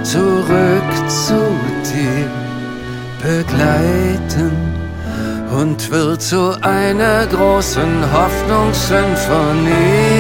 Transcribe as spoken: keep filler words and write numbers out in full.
zurück zu dir begleiten und wird zu einer großen Hoffnungssymphonie.